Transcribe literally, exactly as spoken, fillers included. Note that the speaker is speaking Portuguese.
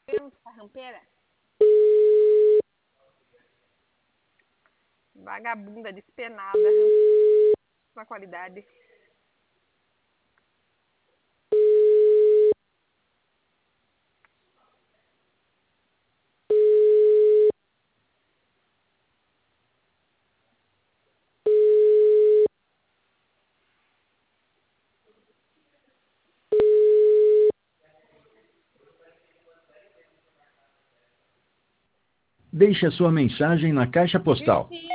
Pensa, rampeira. Vagabunda, despenada. Na qualidade. Deixe a sua mensagem na caixa postal